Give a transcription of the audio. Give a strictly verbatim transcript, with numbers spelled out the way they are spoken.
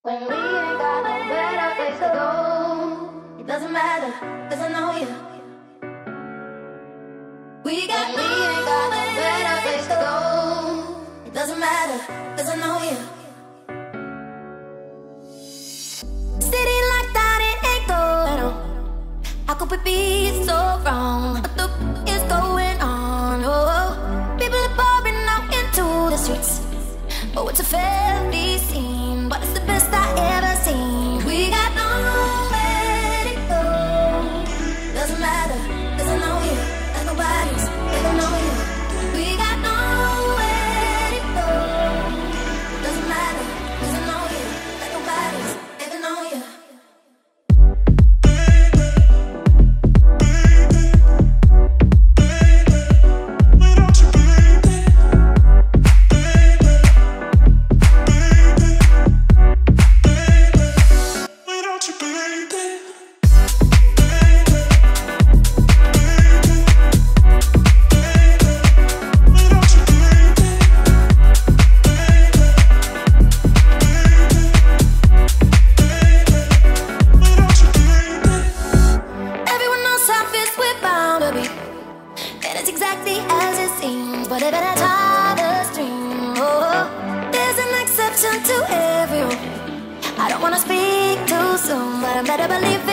When we ain't got no better place to go, it doesn't matter, cause I know you. We got we ain't got no better place to go, it doesn't matter, cause I know you. City like that, it ain't going on. How could we be so wrong? What the f is going on? Oh, people are pouring out into the streets. Oh, it's a fairly scene, but it's the best I ever seen. We got nowhere to go. Doesn't matter, cause I know you, like nobody's ever know you. We got nowhere to go. Doesn't matter, cause I know you, like nobody's ever know you. Exactly as it seems, but if I try the stream, oh, there's an exception to every rule. I don't wanna speak too soon, but I better believe it.